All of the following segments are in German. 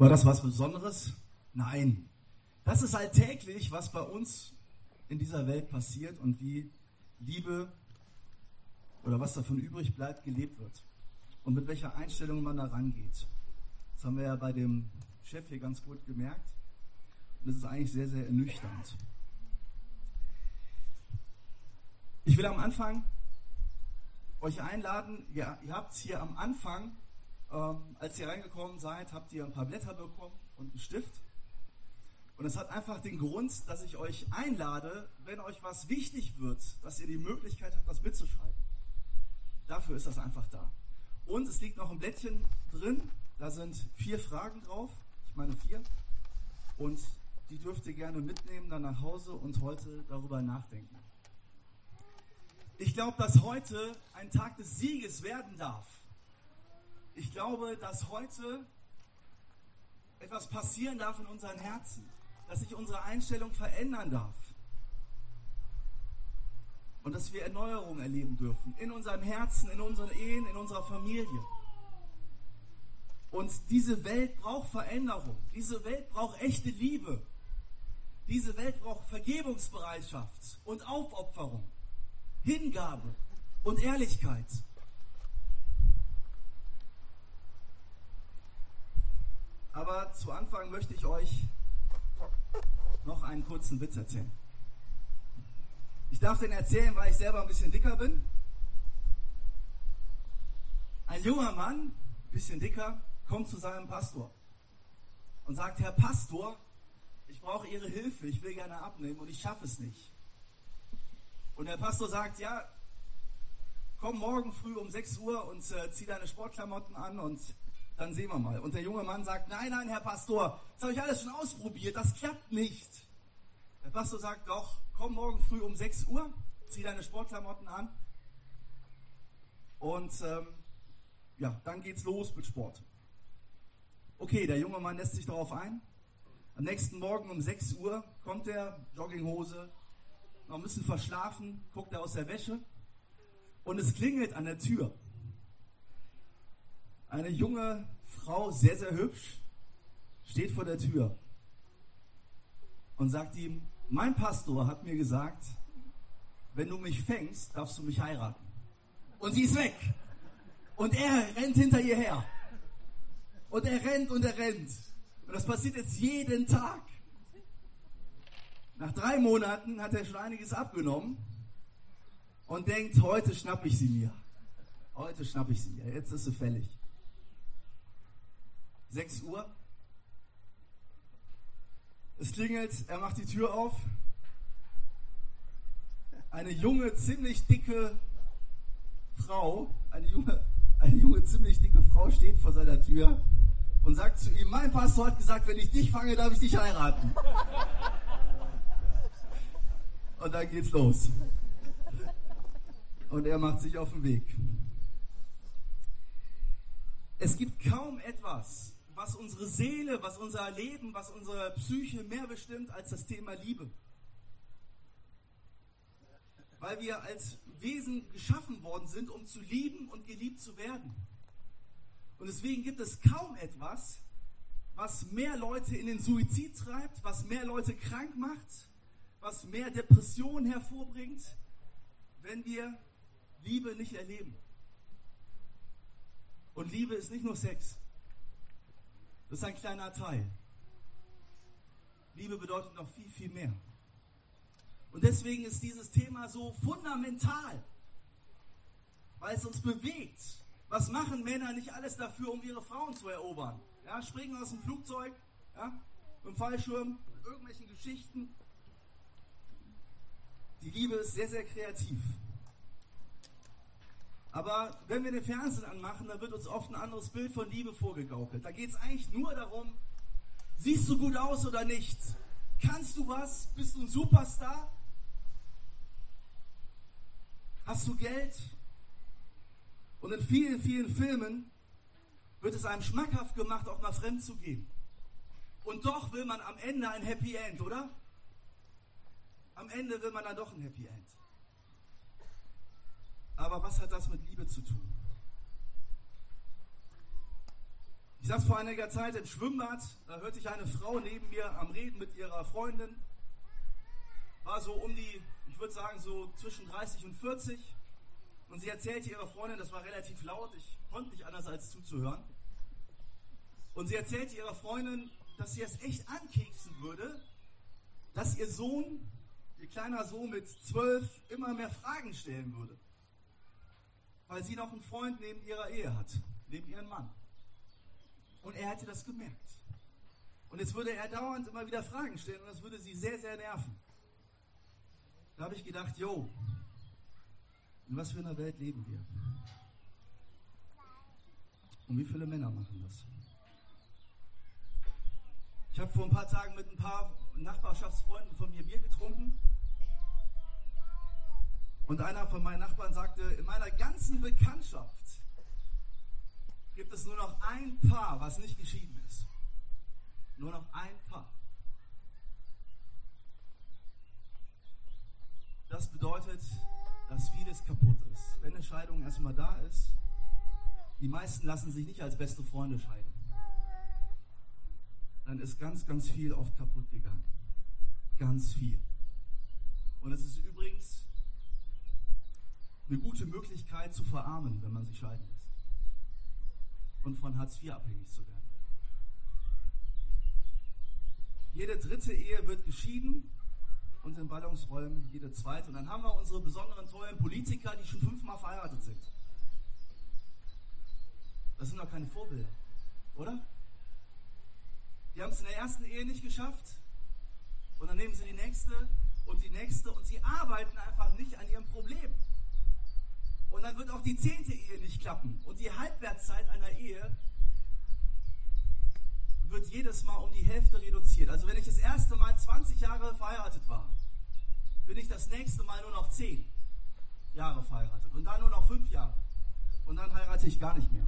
War das was Besonderes? Nein. Das ist alltäglich, was bei uns in dieser Welt passiert und wie Liebe oder was davon übrig bleibt, gelebt wird. Und mit welcher Einstellung man da rangeht. Das haben wir ja bei dem Chef hier ganz gut gemerkt. Und das ist eigentlich sehr, sehr ernüchternd. Ich will am Anfang euch einladen, ihr habt hier am Anfang, als ihr reingekommen seid, habt ihr ein paar Blätter bekommen und einen Stift. Und es hat einfach den Grund, dass ich euch einlade, wenn euch was wichtig wird, dass ihr die Möglichkeit habt, das mitzuschreiben. Dafür ist das einfach da. Und es liegt noch ein Blättchen drin, da sind 4 Fragen drauf, ich meine 4. Und die dürft ihr gerne mitnehmen, dann nach Hause und heute darüber nachdenken. Ich glaube, dass heute ein Tag des Sieges werden darf. Ich glaube, dass heute etwas passieren darf in unseren Herzen, dass sich unsere Einstellung verändern darf und dass wir Erneuerung erleben dürfen in unseren Herzen, in unseren Ehen, in unserer Familie. Und diese Welt braucht Veränderung, diese Welt braucht echte Liebe, diese Welt braucht Vergebungsbereitschaft und Aufopferung, Hingabe und Ehrlichkeit. Aber zu Anfang möchte ich euch noch einen kurzen Witz erzählen. Ich darf den erzählen, weil ich selber ein bisschen dicker bin. Ein junger Mann, ein bisschen dicker, kommt zu seinem Pastor und sagt: Herr Pastor, ich brauche Ihre Hilfe, ich will gerne abnehmen und ich schaffe es nicht. Und der Pastor sagt: ja, komm morgen früh um 6 Uhr und zieh deine Sportklamotten an und dann sehen wir mal. Und der junge Mann sagt: nein, Herr Pastor, das habe ich alles schon ausprobiert, das klappt nicht. Der Pastor sagt: doch, komm morgen früh um 6 Uhr, zieh deine Sportklamotten an und dann geht's los mit Sport. Okay, der junge Mann lässt sich darauf ein. Am nächsten Morgen um 6 Uhr kommt er, Jogginghose, noch ein bisschen verschlafen, guckt er aus der Wäsche und es klingelt an der Tür. Eine junge Frau, sehr, sehr hübsch, steht vor der Tür und sagt ihm: mein Pastor hat mir gesagt, wenn du mich fängst, darfst du mich heiraten. Und sie ist weg. Und er rennt hinter ihr her. Und er rennt und er rennt. Und das passiert jetzt jeden Tag. Nach 3 Monaten hat er schon einiges abgenommen und denkt: heute schnapp ich sie mir. Heute schnapp ich sie mir. Jetzt ist sie fällig. 6 Uhr. Es klingelt, er macht die Tür auf. Eine junge, ziemlich dicke Frau, eine junge, ziemlich dicke Frau steht vor seiner Tür und sagt zu ihm: mein Pastor hat gesagt, wenn ich dich fange, darf ich dich heiraten. Und dann geht's los. Und er macht sich auf den Weg. Es gibt kaum etwas, was unsere Seele, was unser Leben, was unsere Psyche mehr bestimmt als das Thema Liebe. Weil wir als Wesen geschaffen worden sind, um zu lieben und geliebt zu werden. Und deswegen gibt es kaum etwas, was mehr Leute in den Suizid treibt, was mehr Leute krank macht, was mehr Depressionen hervorbringt, wenn wir Liebe nicht erleben. Und Liebe ist nicht nur Sex. Das ist ein kleiner Teil. Liebe bedeutet noch viel, viel mehr. Und deswegen ist dieses Thema so fundamental, weil es uns bewegt. Was machen Männer nicht alles dafür, um ihre Frauen zu erobern? Ja, springen aus dem Flugzeug, ja, mit dem Fallschirm, mit irgendwelchen Geschichten. Die Liebe ist sehr, sehr kreativ. Aber wenn wir den Fernsehen anmachen, dann wird uns oft ein anderes Bild von Liebe vorgegaukelt. Da geht es eigentlich nur darum: siehst du gut aus oder nicht? Kannst du was? Bist du ein Superstar? Hast du Geld? Und in vielen, vielen Filmen wird es einem schmackhaft gemacht, auch mal fremd zu gehen. Und doch will man am Ende ein Happy End, oder? Am Ende will man dann doch ein Happy End. Aber was hat das mit Liebe zu tun? Ich saß vor einiger Zeit im Schwimmbad, da hörte ich eine Frau neben mir am Reden mit ihrer Freundin. War so um die, ich würde sagen so zwischen 30 und 40. Und sie erzählte ihrer Freundin, das war relativ laut, ich konnte nicht anders als zuzuhören. Und sie erzählte ihrer Freundin, dass sie es echt ankeksen würde, dass ihr Sohn, ihr kleiner Sohn mit 12, immer mehr Fragen stellen würde. Weil sie noch einen Freund neben ihrer Ehe hat, neben ihrem Mann. Und er hätte das gemerkt. Und jetzt würde er dauernd immer wieder Fragen stellen und das würde sie sehr, sehr nerven. Da habe ich gedacht, jo, in was für einer Welt leben wir? Und wie viele Männer machen das? Ich habe vor ein paar Tagen mit ein paar Nachbarschaftsfreunden von mir Bier getrunken. Und einer von meinen Nachbarn sagte, in meiner ganzen Bekanntschaft gibt es nur noch ein Paar, was nicht geschieden ist. Nur noch ein Paar. Das bedeutet, dass vieles kaputt ist. Wenn eine Scheidung erstmal da ist, die meisten lassen sich nicht als beste Freunde scheiden. Dann ist ganz, ganz viel oft kaputt gegangen. Ganz viel. Und es ist übrigens eine gute Möglichkeit zu verarmen, wenn man sich scheiden lässt. Und von Hartz IV abhängig zu werden. Jede dritte Ehe wird geschieden und in Ballungsräumen jede zweite. Und dann haben wir unsere besonderen tollen Politiker, die schon 5-mal verheiratet sind. Das sind doch keine Vorbilder, oder? Die haben es in der ersten Ehe nicht geschafft und dann nehmen sie die nächste und sie arbeiten einfach nicht an ihrem Problem. Und dann wird auch die 10. Ehe nicht klappen. Und die Halbwertszeit einer Ehe wird jedes Mal um die Hälfte reduziert. Also wenn ich das erste Mal 20 Jahre verheiratet war, bin ich das nächste Mal nur noch 10 Jahre verheiratet. Und dann nur noch 5 Jahre. Und dann heirate ich gar nicht mehr.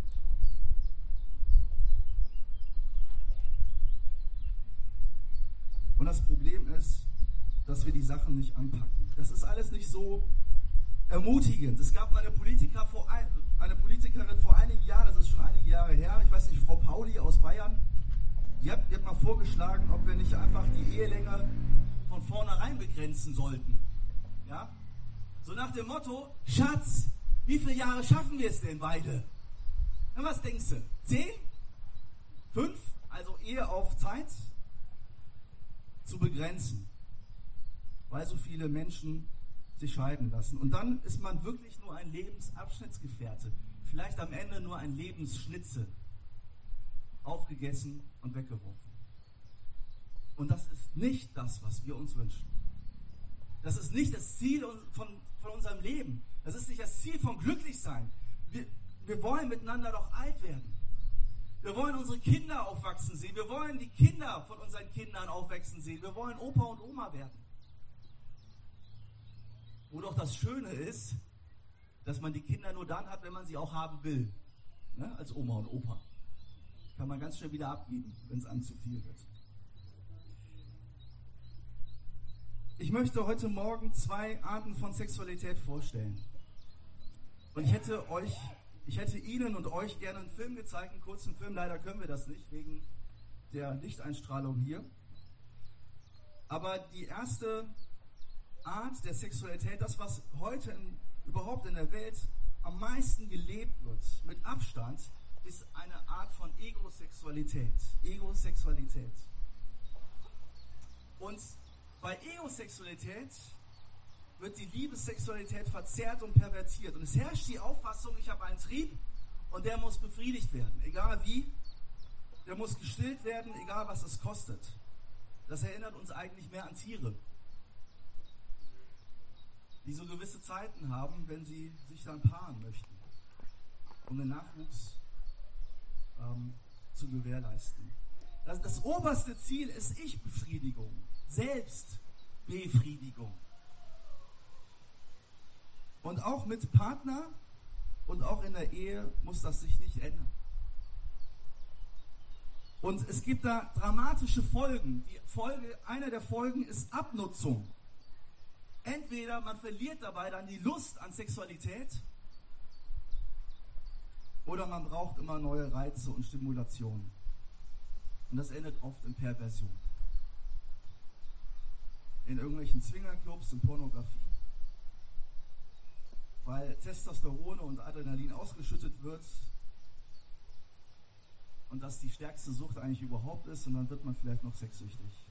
Und das Problem ist, dass wir die Sachen nicht anpacken. Das ist alles nicht so ermutigend. Es gab mal eine Politikerin vor einigen Jahren, das ist schon einige Jahre her, ich weiß nicht, Frau Pauli aus Bayern, die hat mal vorgeschlagen, ob wir nicht einfach die Ehelänge von vornherein begrenzen sollten. Ja? So nach dem Motto, Schatz, wie viele Jahre schaffen wir es denn beide? Na, was denkst du? 10? 5? Also Ehe auf Zeit zu begrenzen, weil so viele Menschen sich scheiden lassen. Und dann ist man wirklich nur ein Lebensabschnittsgefährte. Vielleicht am Ende nur ein Lebensschnitzel. Aufgegessen und weggeworfen. Und das ist nicht das, was wir uns wünschen. Das ist nicht das Ziel von unserem Leben. Das ist nicht das Ziel von Glücklichsein. Wir wollen miteinander doch alt werden. Wir wollen unsere Kinder aufwachsen sehen. Wir wollen die Kinder von unseren Kindern aufwachsen sehen. Wir wollen Opa und Oma werden. Wo doch das Schöne ist, dass man die Kinder nur dann hat, wenn man sie auch haben will. Ne? Als Oma und Opa. Kann man ganz schnell wieder abgeben, wenn es einem zu viel wird. Ich möchte heute Morgen 2 Arten von Sexualität vorstellen. Und ich hätte Ihnen und euch gerne einen Film gezeigt, einen kurzen Film. Leider können wir das nicht, wegen der Lichteinstrahlung hier. Aber die erste Art der Sexualität, das, was heute überhaupt in der Welt am meisten gelebt wird, mit Abstand, ist eine Art von Egosexualität. Egosexualität. Und bei Egosexualität wird die Liebessexualität verzerrt und pervertiert. Und es herrscht die Auffassung, ich habe einen Trieb und der muss befriedigt werden. Egal wie, der muss gestillt werden, egal was es kostet. Das erinnert uns eigentlich mehr an Tiere, die so gewisse Zeiten haben, wenn sie sich dann paaren möchten, um den Nachwuchs zu gewährleisten. Das oberste Ziel ist Ich-Befriedigung, Selbstbefriedigung. Und auch mit Partner und auch in der Ehe muss das sich nicht ändern. Und es gibt da dramatische Folgen. Eine der Folgen ist Abnutzung. Entweder man verliert dabei dann die Lust an Sexualität Oder man braucht immer neue Reize und Stimulationen. Und das endet oft in Perversion. In irgendwelchen Zwingerclubs, in Pornografie. Weil Testosteron und Adrenalin ausgeschüttet wird und das die stärkste Sucht eigentlich überhaupt ist, und dann wird man vielleicht noch sexsüchtig.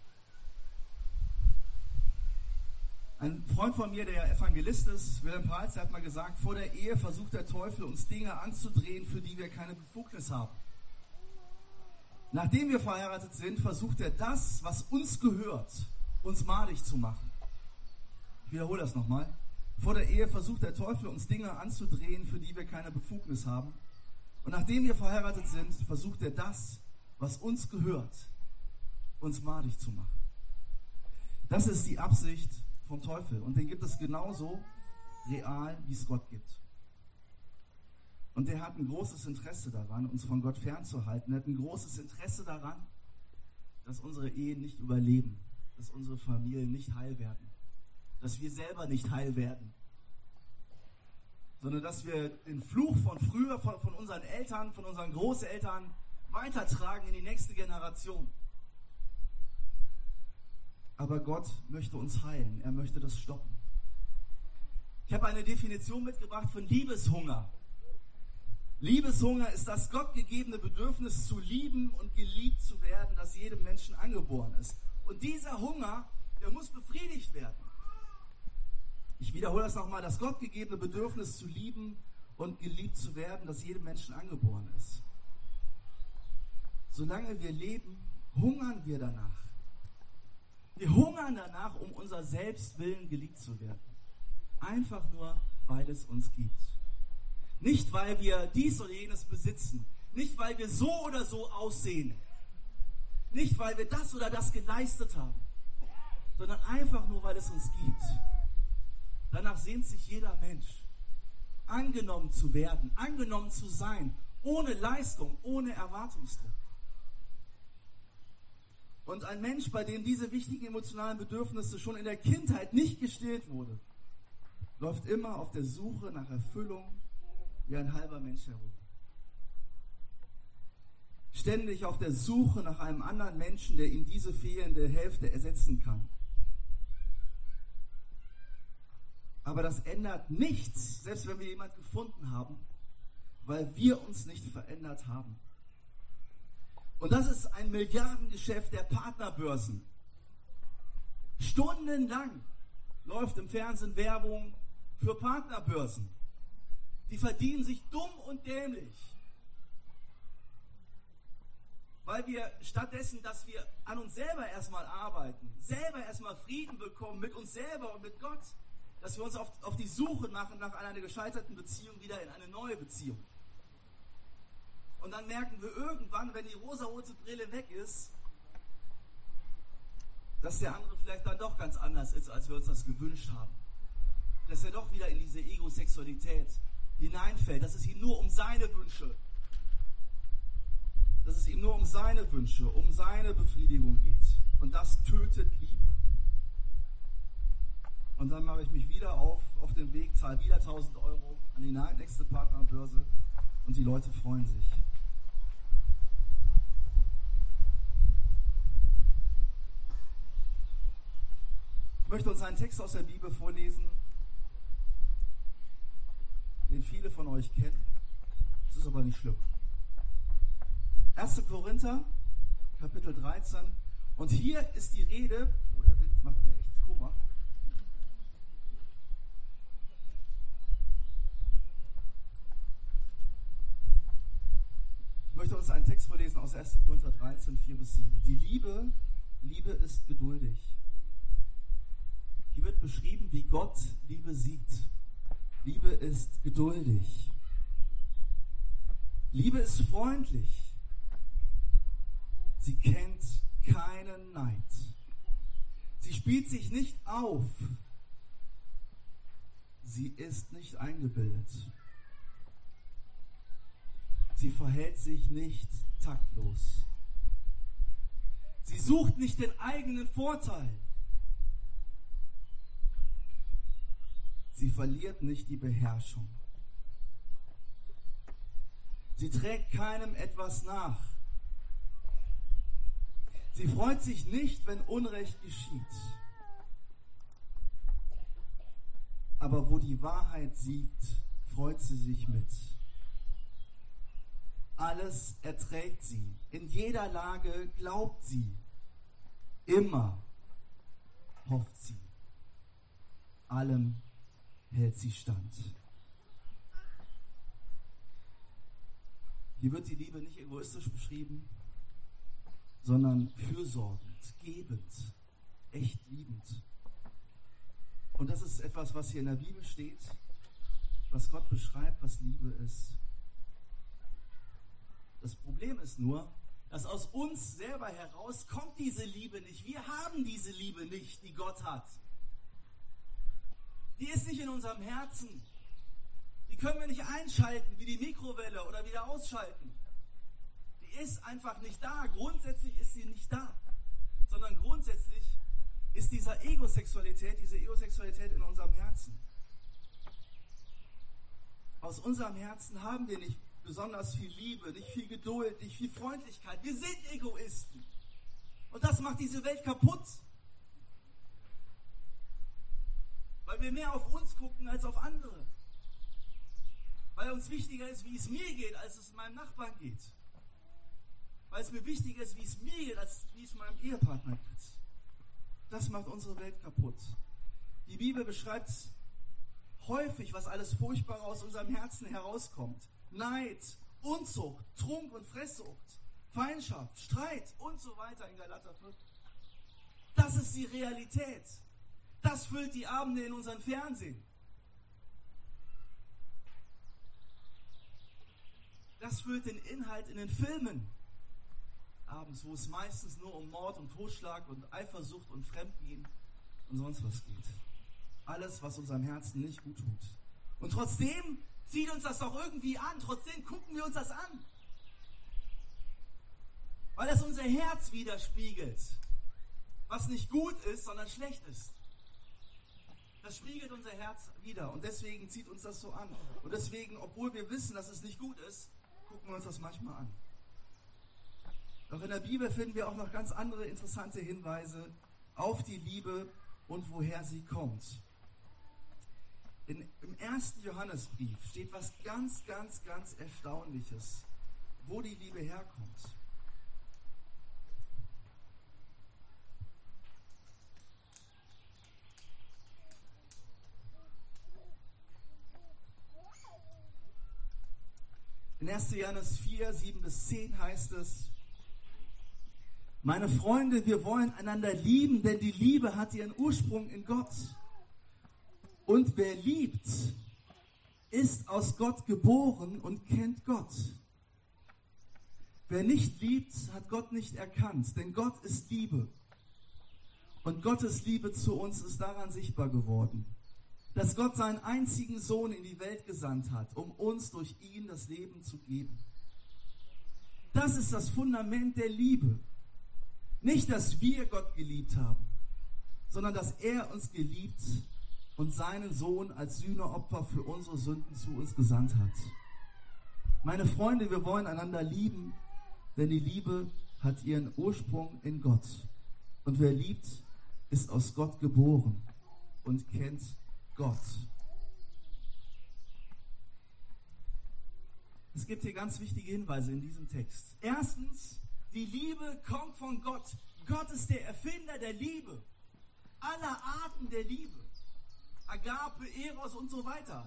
Ein Freund von mir, der Evangelist ist, Wilhelm Preis, der hat mal gesagt, vor der Ehe versucht der Teufel, uns Dinge anzudrehen, für die wir keine Befugnis haben. Nachdem wir verheiratet sind, versucht er das, was uns gehört, uns madig zu machen. Ich wiederhole das nochmal. Vor der Ehe versucht der Teufel, uns Dinge anzudrehen, für die wir keine Befugnis haben. Und nachdem wir verheiratet sind, versucht er das, was uns gehört, uns madig zu machen. Das ist die Absicht vom Teufel. Und den gibt es genauso real, wie es Gott gibt. Und der hat ein großes Interesse daran, uns von Gott fernzuhalten. Er hat ein großes Interesse daran, dass unsere Ehen nicht überleben, dass unsere Familien nicht heil werden, dass wir selber nicht heil werden, sondern dass wir den Fluch von früher, von unseren Eltern, von unseren Großeltern weitertragen in die nächste Generation. Aber Gott möchte uns heilen, er möchte das stoppen. Ich habe eine Definition mitgebracht von Liebeshunger. Liebeshunger ist das gottgegebene Bedürfnis zu lieben und geliebt zu werden, das jedem Menschen angeboren ist. Und dieser Hunger, der muss befriedigt werden. Ich wiederhole das nochmal, das gottgegebene Bedürfnis zu lieben und geliebt zu werden, das jedem Menschen angeboren ist. Solange wir leben, hungern wir danach. Wir hungern danach, um unser Selbstwillen geliebt zu werden. Einfach nur, weil es uns gibt. Nicht, weil wir dies oder jenes besitzen. Nicht, weil wir so oder so aussehen. Nicht, weil wir das oder das geleistet haben. Sondern einfach nur, weil es uns gibt. Danach sehnt sich jeder Mensch, angenommen zu werden, angenommen zu sein, ohne Leistung, ohne Erwartungsdruck. Und ein Mensch, bei dem diese wichtigen emotionalen Bedürfnisse schon in der Kindheit nicht gestillt wurde, läuft immer auf der Suche nach Erfüllung wie ein halber Mensch herum. Ständig auf der Suche nach einem anderen Menschen, der ihm diese fehlende Hälfte ersetzen kann. Aber das ändert nichts, selbst wenn wir jemanden gefunden haben, weil wir uns nicht verändert haben. Und das ist ein Milliardengeschäft der Partnerbörsen. Stundenlang läuft im Fernsehen Werbung für Partnerbörsen. Die verdienen sich dumm und dämlich. Weil wir stattdessen, dass wir an uns selber erstmal arbeiten, selber erstmal Frieden bekommen mit uns selber und mit Gott, dass wir uns auf die Suche machen nach einer gescheiterten Beziehung wieder in eine neue Beziehung. Und dann merken wir irgendwann, wenn die rosarote Brille weg ist, dass der andere vielleicht dann doch ganz anders ist, als wir uns das gewünscht haben. Dass er doch wieder in diese Egosexualität hineinfällt, dass es ihm nur um seine Wünsche, um seine Befriedigung geht. Und das tötet Liebe. Und dann mache ich mich wieder auf den Weg, zahle wieder 1.000 € an die nächste Partnerbörse und die Leute freuen sich. Ich möchte uns einen Text aus der Bibel vorlesen, den viele von euch kennen. Das ist aber nicht schlimm. 1. Korinther, Kapitel 13. Und hier ist die Rede, oh, der Wind macht mir echt Kummer. Ich möchte uns einen Text vorlesen aus 1. Korinther 13, 4-7. Die Liebe ist geduldig. Hier wird beschrieben, wie Gott Liebe sieht. Liebe ist geduldig. Liebe ist freundlich. Sie kennt keinen Neid. Sie spielt sich nicht auf. Sie ist nicht eingebildet. Sie verhält sich nicht taktlos. Sie sucht nicht den eigenen Vorteil. Sie verliert nicht die Beherrschung. Sie trägt keinem etwas nach. Sie freut sich nicht, wenn Unrecht geschieht. Aber wo die Wahrheit siegt, freut sie sich mit. Alles erträgt sie. In jeder Lage glaubt sie. Immer hofft sie. Allem hält sie stand. Hier wird die Liebe nicht egoistisch beschrieben, sondern fürsorgend, gebend, echt liebend. Und das ist etwas, was hier in der Bibel steht, was Gott beschreibt, was Liebe ist. Das Problem ist nur, dass aus uns selber heraus kommt diese Liebe nicht. Wir haben diese Liebe nicht, die Gott hat. Die ist nicht in unserem Herzen. Die können wir nicht einschalten, wie die Mikrowelle oder wieder ausschalten. Die ist einfach nicht da. Grundsätzlich ist sie nicht da. Sondern grundsätzlich ist diese Egosexualität in unserem Herzen. Aus unserem Herzen haben wir nicht besonders viel Liebe, nicht viel Geduld, nicht viel Freundlichkeit. Wir sind Egoisten. Und das macht diese Welt kaputt. Weil wir mehr auf uns gucken als auf andere. Weil uns wichtiger ist, wie es mir geht, als es meinem Nachbarn geht. Weil es mir wichtiger ist, wie es mir geht, als wie es meinem Ehepartner geht. Das macht unsere Welt kaputt. Die Bibel beschreibt häufig, was alles Furchtbare aus unserem Herzen herauskommt. Neid, Unzucht, Trunk und Fresssucht, Feindschaft, Streit und so weiter in Galater 5. Das ist die Realität. Das füllt die Abende in unserem Fernsehen. Das füllt den Inhalt in den Filmen. Abends, wo es meistens nur um Mord und Totschlag und Eifersucht und Fremdgehen und sonst was geht. Alles, was unserem Herzen nicht gut tut. Und trotzdem zieht uns das doch irgendwie an. Trotzdem gucken wir uns das an. Weil das unser Herz widerspiegelt. Was nicht gut ist, sondern schlecht ist. Das spiegelt unser Herz wider. Und deswegen zieht uns das so an. Und deswegen, obwohl wir wissen, dass es nicht gut ist, gucken wir uns das manchmal an. Doch in der Bibel finden wir auch noch ganz andere interessante Hinweise auf die Liebe und woher sie kommt. Im 1. Johannesbrief steht was ganz, ganz, ganz Erstaunliches, wo die Liebe herkommt. In 1. Johannes 4, 7-10 heißt es: Meine Freunde, wir wollen einander lieben, denn die Liebe hat ihren Ursprung in Gott. Und wer liebt, ist aus Gott geboren und kennt Gott. Wer nicht liebt, hat Gott nicht erkannt, denn Gott ist Liebe. Und Gottes Liebe zu uns ist daran sichtbar geworden, dass Gott seinen einzigen Sohn in die Welt gesandt hat, um uns durch ihn das Leben zu geben. Das ist das Fundament der Liebe. Nicht, dass wir Gott geliebt haben, sondern dass er uns geliebt und seinen Sohn als Sühneopfer für unsere Sünden zu uns gesandt hat. Meine Freunde, wir wollen einander lieben, denn die Liebe hat ihren Ursprung in Gott. Und wer liebt, ist aus Gott geboren und kennt Gott. Es gibt hier ganz wichtige Hinweise in diesem Text. Erstens, die Liebe kommt von Gott. Gott ist der Erfinder der Liebe. Aller Arten der Liebe. Agape, Eros und so weiter.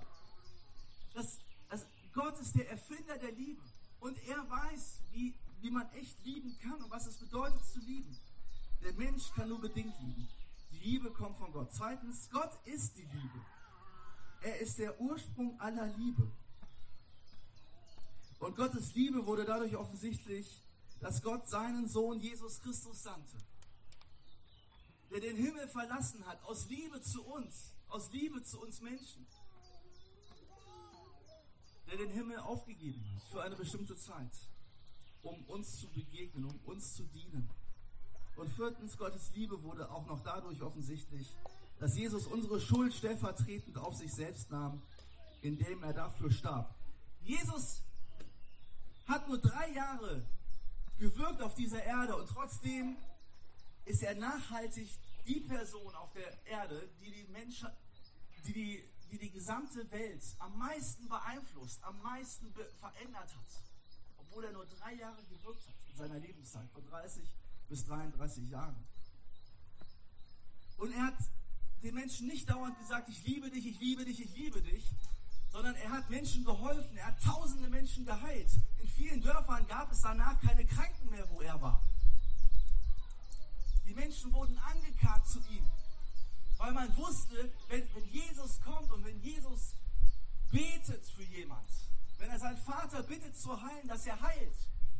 Gott ist der Erfinder der Liebe. Und er weiß, wie man echt lieben kann und was es bedeutet zu lieben. Der Mensch kann nur bedingt lieben. Die Liebe kommt von Gott. Zweitens, Gott ist die Liebe. Er ist der Ursprung aller Liebe. Und Gottes Liebe wurde dadurch offensichtlich, dass Gott seinen Sohn Jesus Christus sandte, der den Himmel verlassen hat, aus Liebe zu uns Menschen, der den Himmel aufgegeben hat für eine bestimmte Zeit, um uns zu begegnen, um uns zu dienen. Und viertens, Gottes Liebe wurde auch noch dadurch offensichtlich, dass Jesus unsere Schuld stellvertretend auf sich selbst nahm, indem er dafür starb. Jesus hat nur 3 Jahre gewirkt auf dieser Erde und trotzdem ist er nachhaltig die Person auf der Erde, die die Menschen, die gesamte Welt am meisten beeinflusst, am meisten verändert hat. Obwohl er nur 3 Jahre gewirkt hat in seiner Lebenszeit, von 30 bis 33 Jahren. Und er hat den Menschen nicht dauernd gesagt, ich liebe dich, ich liebe dich, ich liebe dich, sondern er hat Menschen geholfen, er hat tausende Menschen geheilt. In vielen Dörfern gab es danach keine Kranken mehr, wo er war. Die Menschen wurden angekarrt zu ihm, weil man wusste, wenn Jesus kommt und wenn Jesus betet für jemand, wenn er seinen Vater bittet zu heilen, dass er heilt.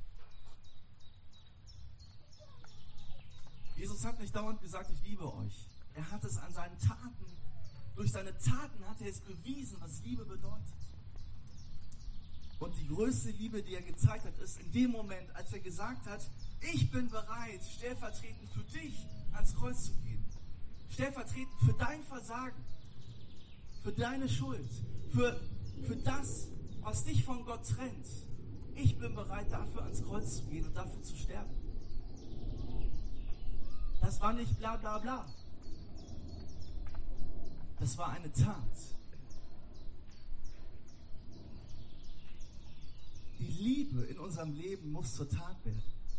Jesus hat nicht dauernd gesagt, ich liebe euch. Er hat es an seinen Taten, durch seine Taten hat er es bewiesen, was Liebe bedeutet. Und die größte Liebe, die er gezeigt hat, ist in dem Moment, als er gesagt hat, ich bin bereit, stellvertretend für dich ans Kreuz zu gehen. Stellvertretend für dein Versagen, für deine Schuld, für das, was dich von Gott trennt. Ich bin bereit, dafür ans Kreuz zu gehen und dafür zu sterben. Das war nicht bla bla bla. Das war eine Tat. Die Liebe in unserem Leben muss zur Tat werden.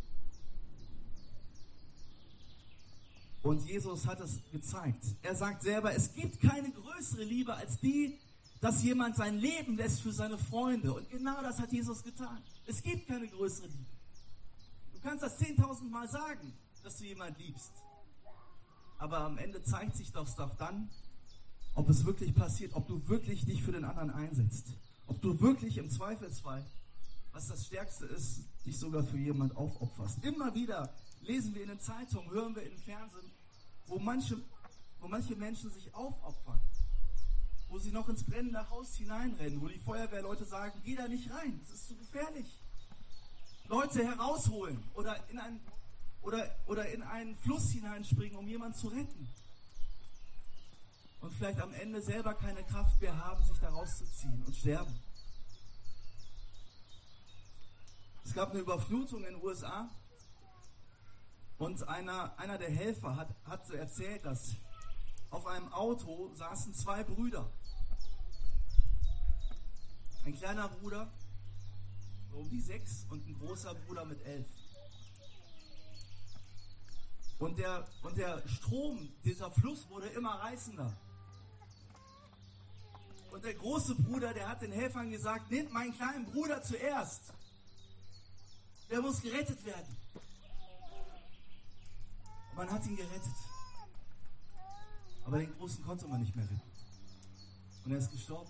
Und Jesus hat es gezeigt. Er sagt selber, es gibt keine größere Liebe als die, dass jemand sein Leben lässt für seine Freunde. Und genau das hat Jesus getan. Es gibt keine größere Liebe. Du kannst das 10.000 Mal sagen, dass du jemanden liebst. Aber am Ende zeigt sich das doch dann, ob es wirklich passiert, ob du wirklich dich für den anderen einsetzt. Ob du wirklich im Zweifelsfall, was das Stärkste ist, dich sogar für jemand aufopferst. Immer wieder lesen wir in den Zeitungen, hören wir im Fernsehen, wo manche Menschen sich aufopfern. Wo sie noch ins brennende Haus hineinrennen, wo die Feuerwehrleute sagen, geh da nicht rein, das ist zu gefährlich. Leute herausholen oder in einen Fluss hineinspringen, um jemanden zu retten. Und vielleicht am Ende selber keine Kraft mehr haben, sich da rauszuziehen und sterben. Es gab eine Überflutung in den USA und einer der Helfer hat so erzählt, dass auf einem Auto saßen 2 Brüder. Ein kleiner Bruder, so um die 6, und ein großer Bruder mit 11. Und der Strom, dieser Fluss wurde immer reißender. Und der große Bruder, der hat den Helfern gesagt, nehmt meinen kleinen Bruder zuerst. Der muss gerettet werden. Und man hat ihn gerettet. Aber den Großen konnte man nicht mehr retten. Und er ist gestorben.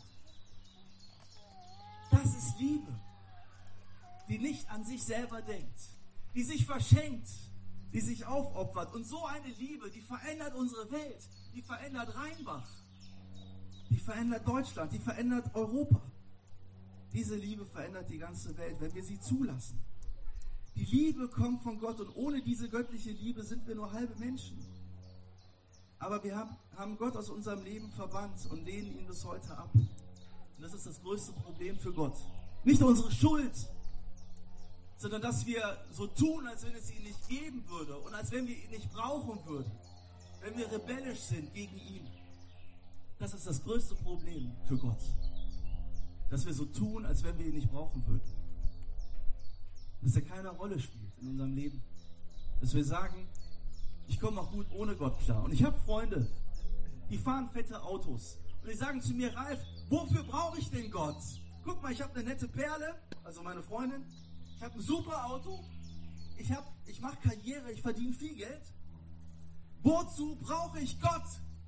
Das ist Liebe, die nicht an sich selber denkt, die sich verschenkt, die sich aufopfert. Und so eine Liebe, die verändert unsere Welt, die verändert Rheinbach, die verändert Deutschland, die verändert Europa. Diese Liebe verändert die ganze Welt, wenn wir sie zulassen. Die Liebe kommt von Gott und ohne diese göttliche Liebe sind wir nur halbe Menschen. Aber wir haben Gott aus unserem Leben verbannt und lehnen ihn bis heute ab. Und das ist das größte Problem für Gott. Nicht unsere Schuld, sondern dass wir so tun, als wenn es ihn nicht geben würde und als wenn wir ihn nicht brauchen würden. Wenn wir rebellisch sind gegen ihn. Das ist das größte Problem für Gott. Dass wir so tun, als wenn wir ihn nicht brauchen würden. Dass er keine Rolle spielt in unserem Leben. Dass wir sagen, ich komme auch gut ohne Gott klar. Und ich habe Freunde, die fahren fette Autos. Und die sagen zu mir, Ralf, wofür brauche ich denn Gott? Guck mal, ich habe eine nette Perle, also meine Freundin. Ich habe ein super Auto. Ich mache Karriere, ich verdiene viel Geld. Wozu brauche ich Gott?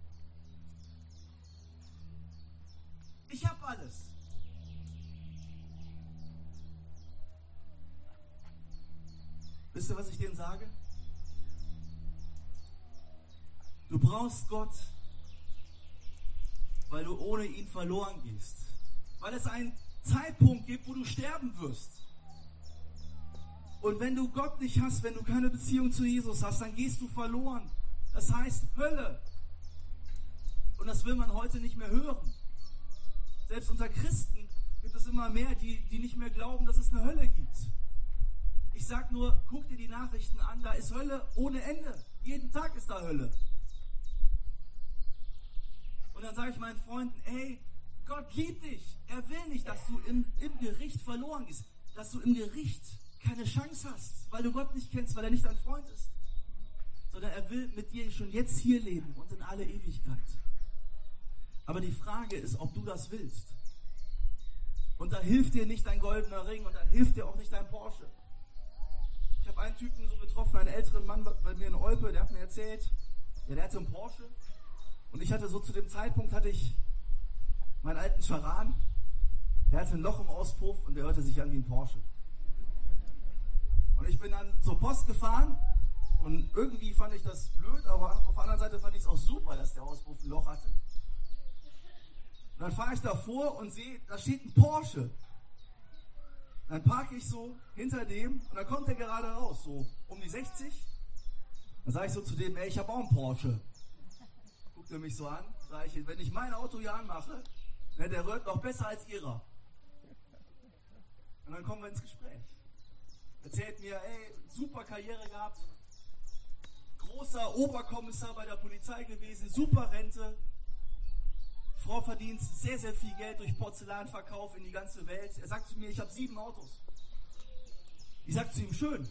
Ich habe alles. Wisst ihr, was ich denen sage? Du brauchst Gott, weil du ohne ihn verloren gehst. Weil es einen Zeitpunkt gibt, wo du sterben wirst. Und wenn du Gott nicht hast, wenn du keine Beziehung zu Jesus hast, dann gehst du verloren. Das heißt Hölle. Und das will man heute nicht mehr hören. Selbst unter Christen gibt es immer mehr, die nicht mehr glauben, dass es eine Hölle gibt. Ich sag nur, guck dir die Nachrichten an, da ist Hölle ohne Ende. Jeden Tag ist da Hölle. Und dann sage ich meinen Freunden, ey, Gott liebt dich. Er will nicht, dass du im Gericht verloren gehst, dass du im Gericht keine Chance hast, weil du Gott nicht kennst, weil er nicht dein Freund ist. Sondern er will mit dir schon jetzt hier leben und in alle Ewigkeit. Aber die Frage ist, ob du das willst. Und da hilft dir nicht dein goldener Ring und da hilft dir auch nicht dein Porsche. Ich habe einen Typen so getroffen, einen älteren Mann bei mir in Olpe, der hat mir erzählt, ja, der hatte einen Porsche. Und ich hatte so zu dem Zeitpunkt, meinen alten Charan, der hatte ein Loch im Auspuff und der hörte sich an wie ein Porsche. Und ich bin dann zur Post gefahren und irgendwie fand ich das blöd, aber auf der anderen Seite fand ich es auch super, dass der Auspuff ein Loch hatte. Und dann fahre ich davor und sehe, da steht ein Porsche. Dann parke ich so hinter dem und dann kommt er gerade raus, so um die 60. Dann sage ich so zu dem, ey, ich habe auch einen Porsche. Guckt er mich so an, sage ich, wenn ich mein Auto hier anmache, der rührt noch besser als ihrer. Und dann kommen wir ins Gespräch. Erzählt mir, ey, super Karriere gehabt, großer Oberkommissar bei der Polizei gewesen, super Rente, Frau verdient sehr, sehr viel Geld durch Porzellanverkauf in die ganze Welt. Er sagt zu mir, ich habe 7 Autos. Ich sage zu ihm, schön.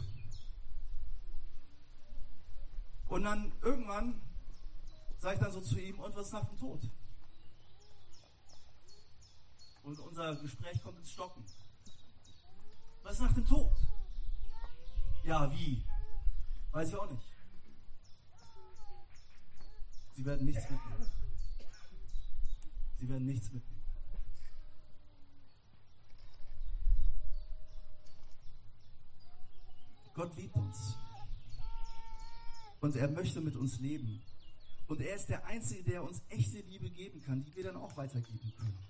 Und dann irgendwann sage ich dann so zu ihm, und was ist nach dem Tod? Und unser Gespräch kommt ins Stocken. Was ist nach dem Tod? Ja, wie? Weiß ich auch nicht. Sie werden nichts mitnehmen. Sie werden nichts mitnehmen. Gott liebt uns. Und er möchte mit uns leben. Und er ist der Einzige, der uns echte Liebe geben kann, die wir dann auch weitergeben können.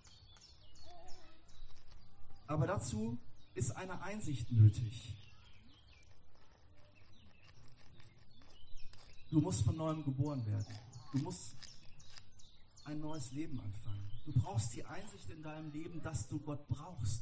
Aber dazu ist eine Einsicht nötig. Du musst von neuem geboren werden. Du musst ein neues Leben anfangen. Du brauchst die Einsicht in deinem Leben, dass du Gott brauchst.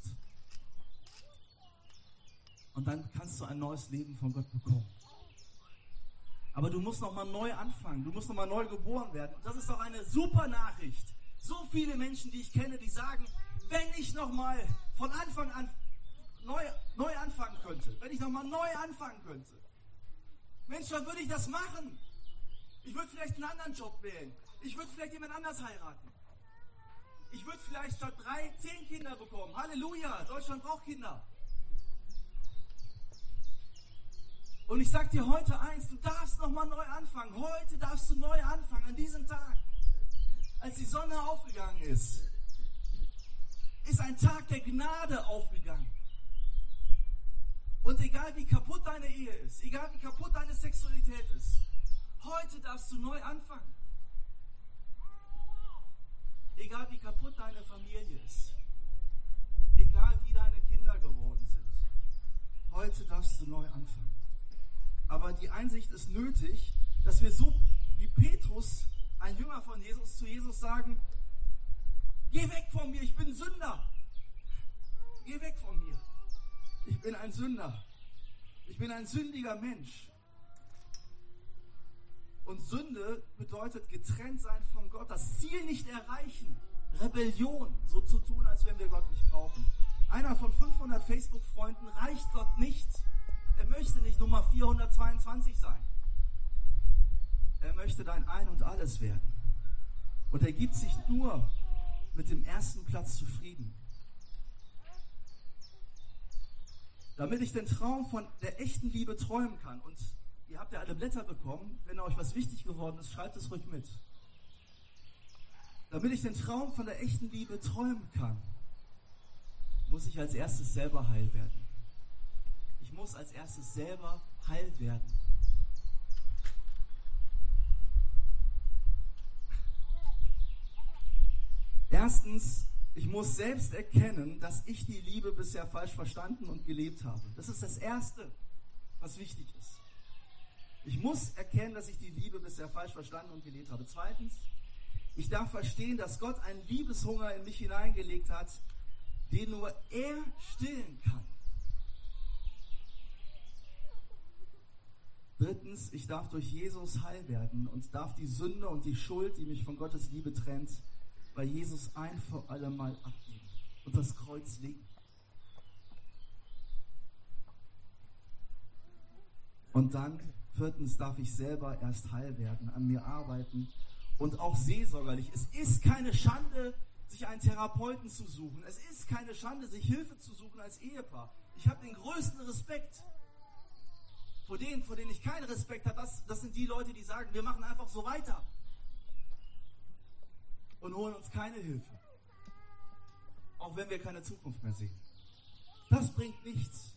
Und dann kannst du ein neues Leben von Gott bekommen. Aber du musst nochmal neu anfangen. Du musst nochmal neu geboren werden. Und das ist doch eine super Nachricht. So viele Menschen, die ich kenne, die sagen, wenn ich nochmal von Anfang an neu anfangen könnte, wenn ich nochmal neu anfangen könnte, Mensch, dann würde ich das machen. Ich würde vielleicht einen anderen Job wählen. Ich würde vielleicht jemand anders heiraten. Ich würde vielleicht statt 3, 10 Kinder bekommen. Halleluja, Deutschland braucht Kinder. Und ich sage dir heute eins, du darfst nochmal neu anfangen. Heute darfst du neu anfangen, an diesem Tag. Als die Sonne aufgegangen ist ein Tag der Gnade aufgegangen. Und egal wie kaputt deine Ehe ist, egal wie kaputt deine Sexualität ist, heute darfst du neu anfangen. Egal wie kaputt deine Familie ist, egal wie deine Kinder geworden sind, heute darfst du neu anfangen. Aber die Einsicht ist nötig, dass wir so wie Petrus, ein Jünger von Jesus, zu Jesus sagen, geh weg von mir, ich bin Sünder. Geh weg von mir. Ich bin ein Sünder. Ich bin ein sündiger Mensch. Und Sünde bedeutet getrennt sein von Gott, das Ziel nicht erreichen, Rebellion, so zu tun, als wenn wir Gott nicht brauchen. Einer von 500 Facebook-Freunden reicht Gott nicht. Er möchte nicht Nummer 422 sein. Er möchte dein Ein und Alles werden. Und er gibt sich nur mit dem ersten Platz zufrieden. Damit ich den Traum von der echten Liebe träumen kann. Und ihr habt ja alle Blätter bekommen. Wenn euch was wichtig geworden ist, schreibt es ruhig mit. Damit ich den Traum von der echten Liebe träumen kann, muss ich als erstes selber heil werden. Ich muss als erstes selber heil werden. Erstens, ich muss selbst erkennen, dass ich die Liebe bisher falsch verstanden und gelebt habe. Das ist das Erste, was wichtig ist. Ich muss erkennen, dass ich die Liebe bisher falsch verstanden und gelebt habe. Zweitens, ich darf verstehen, dass Gott einen Liebeshunger in mich hineingelegt hat, den nur er stillen kann. Drittens, ich darf durch Jesus heil werden und darf die Sünde und die Schuld, die mich von Gottes Liebe trennt, bei Jesus ein für alle Mal abgeben und das Kreuz legen. Und dann, viertens, darf ich selber erst heil werden, an mir arbeiten und auch seelsorgerlich. Es ist keine Schande, sich einen Therapeuten zu suchen. Es ist keine Schande, sich Hilfe zu suchen als Ehepaar. Ich habe den größten Respekt. Vor denen ich keinen Respekt habe, das sind die Leute, die sagen, wir machen einfach so weiter und holen uns keine Hilfe. Auch wenn wir keine Zukunft mehr sehen. Das bringt nichts.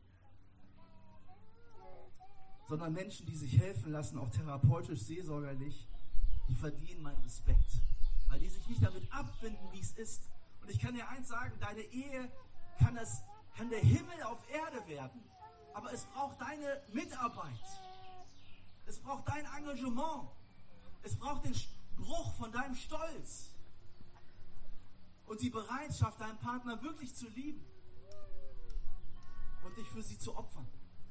Sondern Menschen, die sich helfen lassen, auch therapeutisch, seelsorgerlich, die verdienen meinen Respekt. Weil die sich nicht damit abfinden, wie es ist. Und ich kann dir eins sagen, deine Ehe kann der Himmel auf Erde werden. Aber es braucht deine Mitarbeit. Es braucht dein Engagement. Es braucht den Bruch von deinem Stolz. Und die Bereitschaft, deinen Partner wirklich zu lieben. Und dich für sie zu opfern.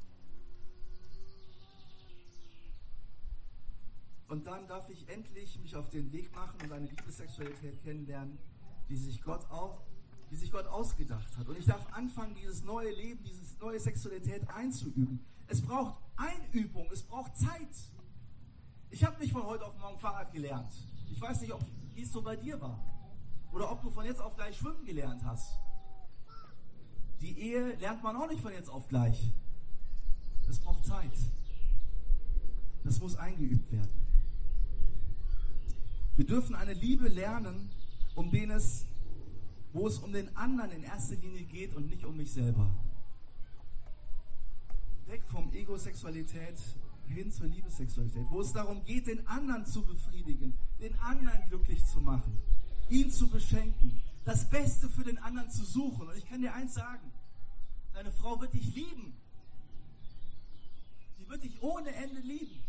Und dann darf ich endlich mich auf den Weg machen und eine Liebessexualität kennenlernen, die sich Gott ausgedacht hat. Und ich darf anfangen, dieses neue Leben, diese neue Sexualität einzuüben. Es braucht Einübung, es braucht Zeit. Ich habe nicht von heute auf morgen Fahrrad gelernt. Ich weiß nicht, wie es so bei dir war. Oder ob du von jetzt auf gleich schwimmen gelernt hast. Die Ehe lernt man auch nicht von jetzt auf gleich. Es braucht Zeit. Das muss eingeübt werden. Wir dürfen eine Liebe lernen, wo es um den anderen in erster Linie geht und nicht um mich selber. Weg vom Ego-Sexualität hin zur Liebessexualität, wo es darum geht, den anderen zu befriedigen, den anderen glücklich zu machen, ihn zu beschenken, das Beste für den anderen zu suchen. Und ich kann dir eins sagen, deine Frau wird dich lieben. Sie wird dich ohne Ende lieben.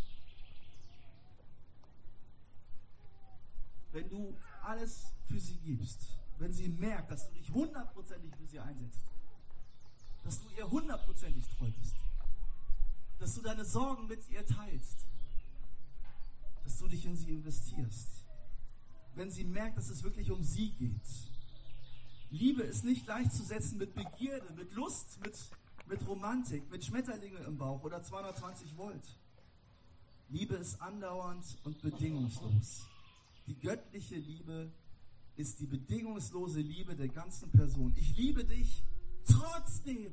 Wenn du alles für sie gibst, wenn sie merkt, dass du dich 100%ig für sie einsetzt, dass du ihr 100%ig treu bist, dass du deine Sorgen mit ihr teilst, dass du dich in sie investierst, wenn sie merkt, dass es wirklich um sie geht. Liebe ist nicht gleichzusetzen mit Begierde, mit Lust, mit Romantik, mit Schmetterlinge im Bauch oder 220 Volt. Liebe ist andauernd und bedingungslos. Die göttliche Liebe ist die bedingungslose Liebe der ganzen Person. Ich liebe dich trotzdem.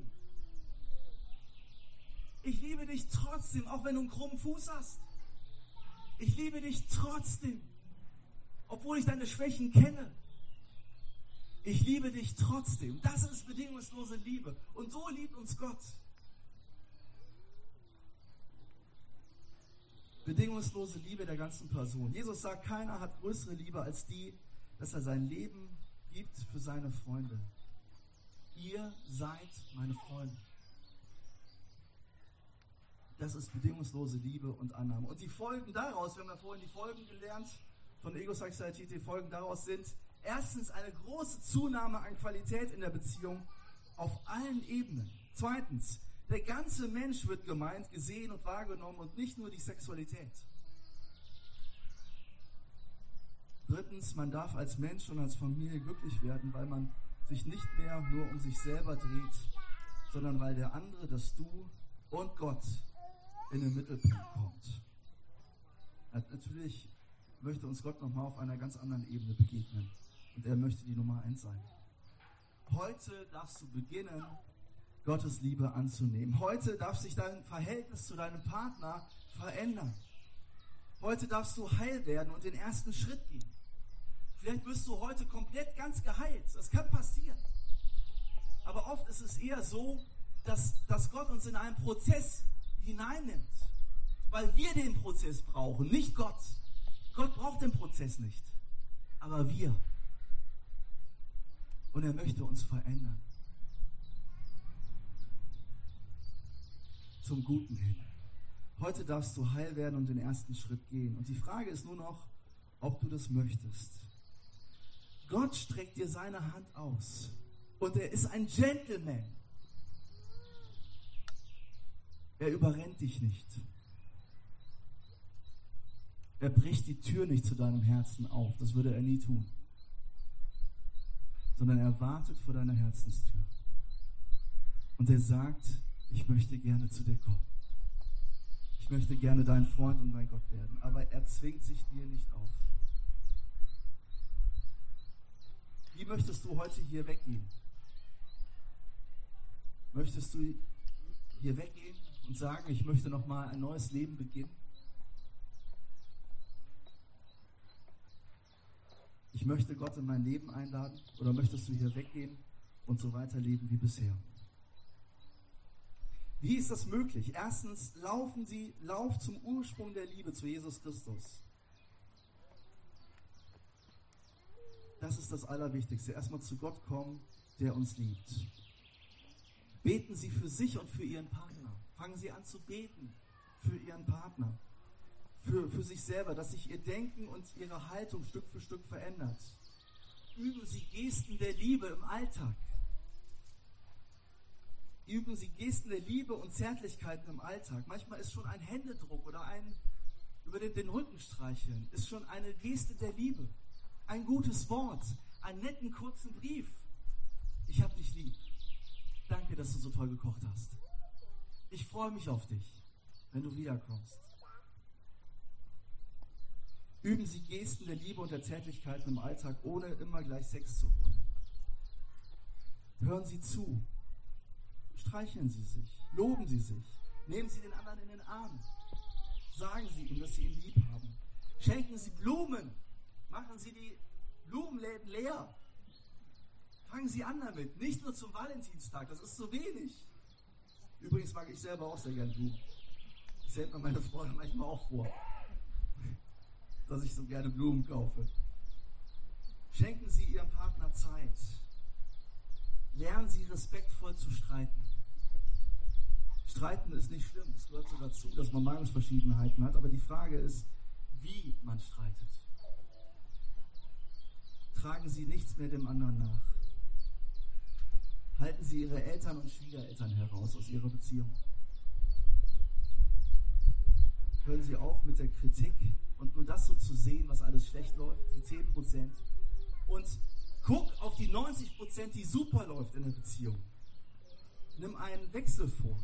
Ich liebe dich trotzdem, auch wenn du einen krummen Fuß hast. Ich liebe dich trotzdem, obwohl ich deine Schwächen kenne. Ich liebe dich trotzdem. Das ist bedingungslose Liebe. Und so liebt uns Gott. Bedingungslose Liebe der ganzen Person. Jesus sagt, keiner hat größere Liebe als die, dass er sein Leben gibt für seine Freunde. Ihr seid meine Freunde. Das ist bedingungslose Liebe und Annahme. Und die Folgen daraus, wir haben ja vorhin die Folgen gelernt von Ego-Sexualität, die Folgen daraus sind, erstens eine große Zunahme an Qualität in der Beziehung auf allen Ebenen. Zweitens, der ganze Mensch wird gemeint, gesehen und wahrgenommen und nicht nur die Sexualität. Drittens, man darf als Mensch und als Familie glücklich werden, weil man sich nicht mehr nur um sich selber dreht, sondern weil der andere, das Du und Gott in den Mittelpunkt kommt. Natürlich möchte uns Gott nochmal auf einer ganz anderen Ebene begegnen und er möchte die Nummer 1 sein. Heute darfst du beginnen, Gottes Liebe anzunehmen. Heute darf sich dein Verhältnis zu deinem Partner verändern. Heute darfst du heil werden und den ersten Schritt gehen. Vielleicht wirst du heute komplett ganz geheilt. Das kann passieren. Aber oft ist es eher so, dass Gott uns in einen Prozess hineinnimmt. Weil wir den Prozess brauchen, nicht Gott. Gott braucht den Prozess nicht. Aber wir. Und er möchte uns verändern. Zum Guten hin. Heute darfst du heil werden und den ersten Schritt gehen. Und die Frage ist nur noch, ob du das möchtest. Gott streckt dir seine Hand aus. Und er ist ein Gentleman. Er überrennt dich nicht. Er bricht die Tür nicht zu deinem Herzen auf. Das würde er nie tun. Sondern er wartet vor deiner Herzenstür. Und er sagt, ich möchte gerne zu dir kommen. Ich möchte gerne dein Freund und dein Gott werden. Aber er zwingt sich dir nicht auf. Wie möchtest du heute hier weggehen? Möchtest du hier weggehen und sagen, ich möchte nochmal ein neues Leben beginnen? Ich möchte Gott in mein Leben einladen? Oder möchtest du hier weggehen und so weiterleben wie bisher? Wie ist das möglich? Erstens, lauf zum Ursprung der Liebe, zu Jesus Christus. Das ist das Allerwichtigste. Erstmal zu Gott kommen, der uns liebt. Beten Sie für sich und für Ihren Partner. Fangen Sie an zu beten für Ihren Partner. Für sich selber, dass sich Ihr Denken und Ihre Haltung Stück für Stück verändert. Üben Sie Gesten der Liebe im Alltag. Üben Sie Gesten der Liebe und Zärtlichkeiten im Alltag. Manchmal ist schon ein Händedruck oder ein über den Rücken streicheln, ist schon eine Geste der Liebe. Ein gutes Wort, einen netten kurzen Brief. Ich hab dich lieb. Danke, dass du so toll gekocht hast. Ich freue mich auf dich, wenn du wiederkommst. Üben Sie Gesten der Liebe und der Zärtlichkeiten im Alltag, ohne immer gleich Sex zu wollen. Hören Sie zu. Streicheln Sie sich. Loben Sie sich. Nehmen Sie den anderen in den Arm. Sagen Sie ihm, dass Sie ihn lieb haben. Schenken Sie Blumen. Machen Sie die Blumenläden leer. Fangen Sie an damit. Nicht nur zum Valentinstag. Das ist zu wenig. Übrigens mag ich selber auch sehr gern Blumen. Das hält mir meine Frau manchmal auch vor, dass ich so gerne Blumen kaufe. Schenken Sie Ihrem Partner Zeit. Lernen Sie respektvoll zu streiten. Streiten ist nicht schlimm. Es gehört so dazu, dass man Meinungsverschiedenheiten hat. Aber die Frage ist, wie man streitet. Tragen Sie nichts mehr dem anderen nach. Halten Sie Ihre Eltern und Schwiegereltern heraus aus Ihrer Beziehung. Hören Sie auf mit der Kritik und nur das so zu sehen, was alles schlecht läuft, die 10%. Und guck auf die 90%, die super läuft in der Beziehung. Nimm einen Wechsel vor.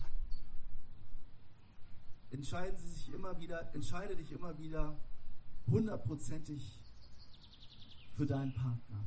Entscheide dich immer wieder 100%ig für deinen Partner.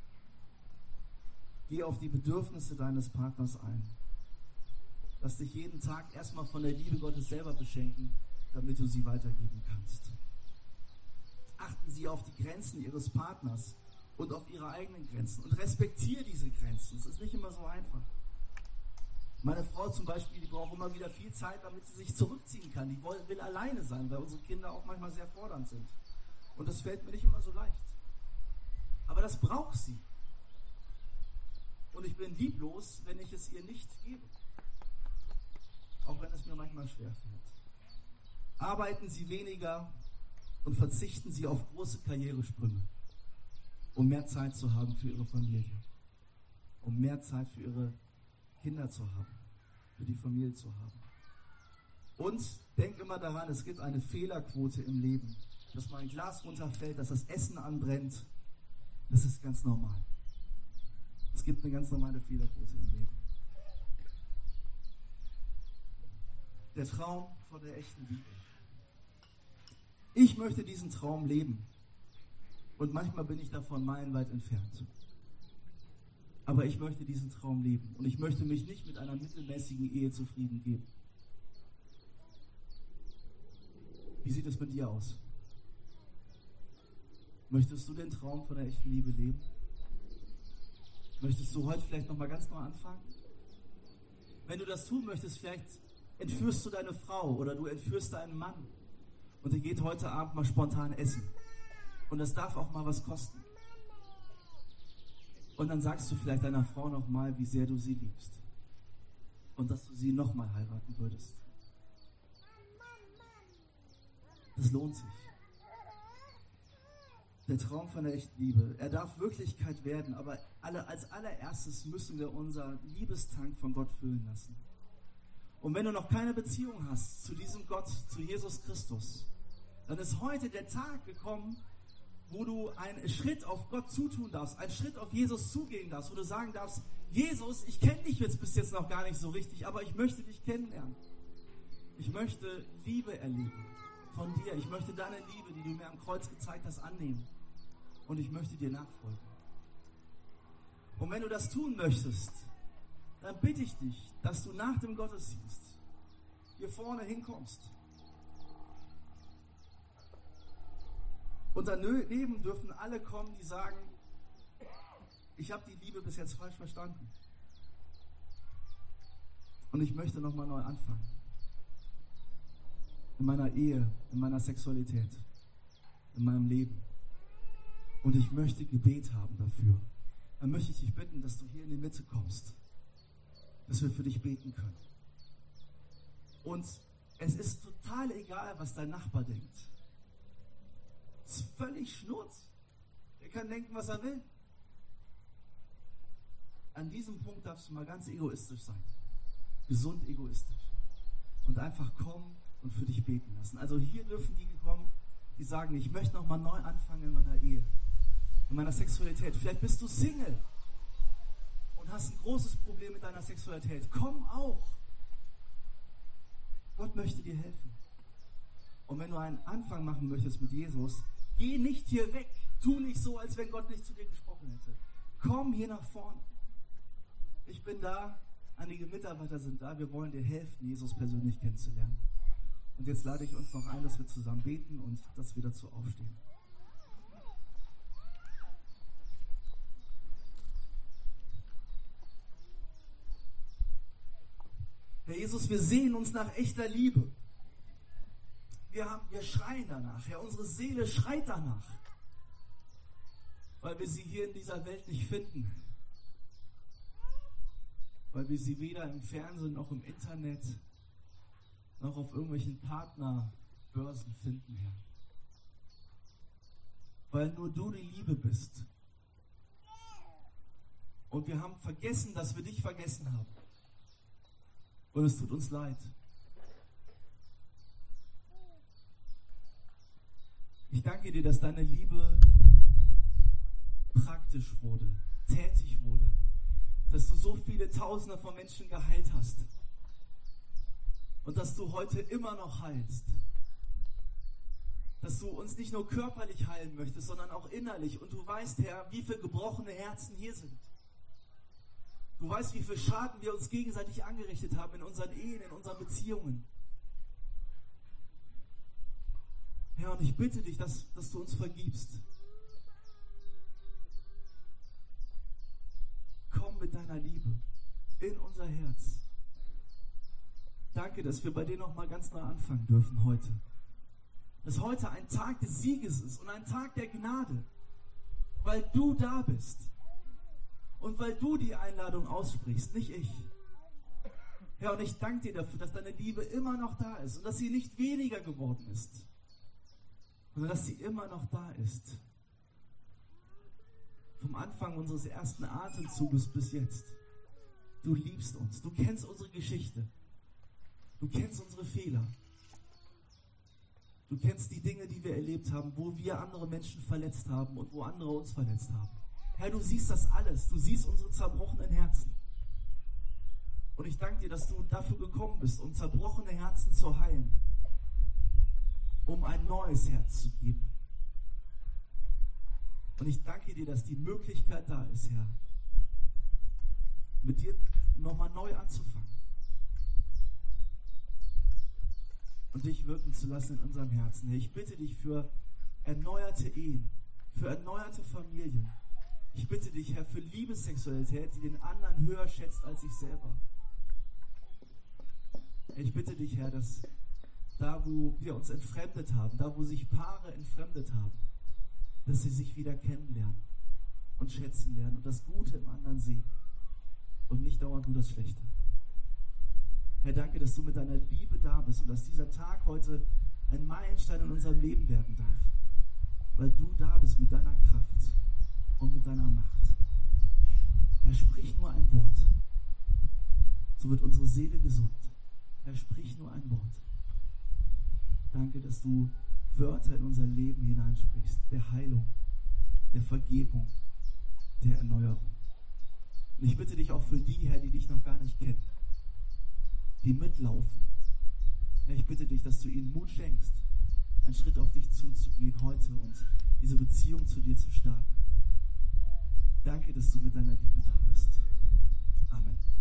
Geh auf die Bedürfnisse deines Partners ein. Lass dich jeden Tag erstmal von der Liebe Gottes selber beschenken, damit du sie weitergeben kannst. Achten Sie auf die Grenzen Ihres Partners und auf Ihre eigenen Grenzen und respektiere diese Grenzen. Es ist nicht immer so einfach. Meine Frau zum Beispiel, die braucht immer wieder viel Zeit, damit sie sich zurückziehen kann. Die will alleine sein, weil unsere Kinder auch manchmal sehr fordernd sind. Und das fällt mir nicht immer so leicht. Aber das braucht sie. Und ich bin lieblos, wenn ich es ihr nicht gebe. Auch wenn es mir manchmal schwerfällt. Arbeiten Sie weniger und verzichten Sie auf große Karrieresprünge, um mehr Zeit zu haben für Ihre Familie. Um mehr Zeit für Ihre Kinder zu haben, für die Familie zu haben. Und denk immer daran, es gibt eine Fehlerquote im Leben. Dass mal ein Glas runterfällt, dass das Essen anbrennt, das ist ganz normal. Es gibt eine ganz normale Fehlerquote im Leben. Der Traum von der echten Liebe. Ich möchte diesen Traum leben. Und manchmal bin ich davon meilenweit entfernt. Aber ich möchte diesen Traum leben. Und ich möchte mich nicht mit einer mittelmäßigen Ehe zufrieden geben. Wie sieht es mit dir aus? Möchtest du den Traum von der echten Liebe leben? Möchtest du heute vielleicht nochmal ganz neu anfangen? Wenn du das tun möchtest, vielleicht entführst du deine Frau oder du entführst deinen Mann und ihr geht heute Abend mal spontan essen. Und das darf auch mal was kosten. Und dann sagst du vielleicht deiner Frau nochmal, wie sehr du sie liebst. Und dass du sie nochmal heiraten würdest. Das lohnt sich. Der Traum von der echten Liebe, er darf Wirklichkeit werden, aber als allererstes müssen wir unser Liebestank von Gott füllen lassen. Und wenn du noch keine Beziehung hast zu diesem Gott, zu Jesus Christus, dann ist heute der Tag gekommen, wo du einen Schritt auf Gott zutun darfst, einen Schritt auf Jesus zugehen darfst, wo du sagen darfst, Jesus, ich kenne dich bis jetzt noch gar nicht so richtig, aber ich möchte dich kennenlernen. Ich möchte Liebe erleben von dir. Ich möchte deine Liebe, die du mir am Kreuz gezeigt hast, annehmen. Und ich möchte dir nachfolgen. Und wenn du das tun möchtest, dann bitte ich dich, dass du nach dem Gottesdienst hier vorne hinkommst. Und daneben dürfen alle kommen, die sagen, ich habe die Liebe bis jetzt falsch verstanden. Und ich möchte nochmal neu anfangen. In meiner Ehe, in meiner Sexualität, in meinem Leben. Und ich möchte Gebet haben dafür. Dann möchte ich dich bitten, dass du hier in die Mitte kommst. Dass wir für dich beten können. Und es ist total egal, was dein Nachbar denkt. Es ist völlig Schnurz. Er kann denken, was er will. An diesem Punkt darfst du mal ganz egoistisch sein. Gesund egoistisch. Und einfach kommen und für dich beten lassen. Also hier dürfen die kommen, die sagen, ich möchte nochmal neu anfangen in meiner Ehe, in meiner Sexualität. Vielleicht bist du Single und hast ein großes Problem mit deiner Sexualität. Komm auch. Gott möchte dir helfen. Und wenn du einen Anfang machen möchtest mit Jesus, geh nicht hier weg. Tu nicht so, als wenn Gott nicht zu dir gesprochen hätte. Komm hier nach vorne. Ich bin da, einige Mitarbeiter sind da. Wir wollen dir helfen, Jesus persönlich kennenzulernen. Und jetzt lade ich uns noch ein, dass wir zusammen beten und dass wir dazu aufstehen. Herr Jesus, wir sehen uns nach echter Liebe. Wir schreien danach. Herr, unsere Seele schreit danach. Weil wir sie hier in dieser Welt nicht finden. Weil wir sie weder im Fernsehen noch im Internet noch auf irgendwelchen Partnerbörsen finden, Herr. Weil nur du die Liebe bist. Und wir haben vergessen, dass wir dich vergessen haben. Und es tut uns leid. Ich danke dir, dass deine Liebe praktisch wurde, tätig wurde. Dass du so viele Tausende von Menschen geheilt hast. Und dass du heute immer noch heilst. Dass du uns nicht nur körperlich heilen möchtest, sondern auch innerlich. Und du weißt, Herr, wie viele gebrochene Herzen hier sind. Du weißt, wie viel Schaden wir uns gegenseitig angerichtet haben in unseren Ehen, in unseren Beziehungen. Herr, und ich bitte dich, dass du uns vergibst. Komm mit deiner Liebe in unser Herz. Danke, dass wir bei dir nochmal ganz neu anfangen dürfen heute. Dass heute ein Tag des Sieges ist und ein Tag der Gnade. Weil du da bist. Und weil du die Einladung aussprichst, nicht ich. Herr, und ich danke dir dafür, dass deine Liebe immer noch da ist und dass sie nicht weniger geworden ist, sondern dass sie immer noch da ist. Vom Anfang unseres ersten Atemzuges bis jetzt. Du liebst uns, du kennst unsere Geschichte, du kennst unsere Fehler, du kennst die Dinge, die wir erlebt haben, wo wir andere Menschen verletzt haben und wo andere uns verletzt haben. Herr, du siehst das alles. Du siehst unsere zerbrochenen Herzen. Und ich danke dir, dass du dafür gekommen bist, um zerbrochene Herzen zu heilen. Um ein neues Herz zu geben. Und ich danke dir, dass die Möglichkeit da ist, Herr, mit dir nochmal neu anzufangen. Und dich wirken zu lassen in unserem Herzen. Herr, ich bitte dich für erneuerte Ehen, für erneuerte Familien. Ich bitte dich, Herr, für Liebessexualität, die den anderen höher schätzt als sich selber. Ich bitte dich, Herr, dass da, wo wir uns entfremdet haben, da, wo sich Paare entfremdet haben, dass sie sich wieder kennenlernen und schätzen lernen und das Gute im anderen sehen und nicht dauernd nur das Schlechte. Herr, danke, dass du mit deiner Liebe da bist und dass dieser Tag heute ein Meilenstein in unserem Leben werden darf, weil du da bist mit deiner Kraft und mit deiner Macht. Herr, sprich nur ein Wort. So wird unsere Seele gesund. Herr, sprich nur ein Wort. Danke, dass du Wörter in unser Leben hineinsprichst, der Heilung, der Vergebung, der Erneuerung. Und ich bitte dich auch für die, Herr, die dich noch gar nicht kennen, die mitlaufen. Herr, ich bitte dich, dass du ihnen Mut schenkst, einen Schritt auf dich zuzugehen heute und diese Beziehung zu dir zu starten. Danke, dass du mit deiner Liebe da bist. Amen.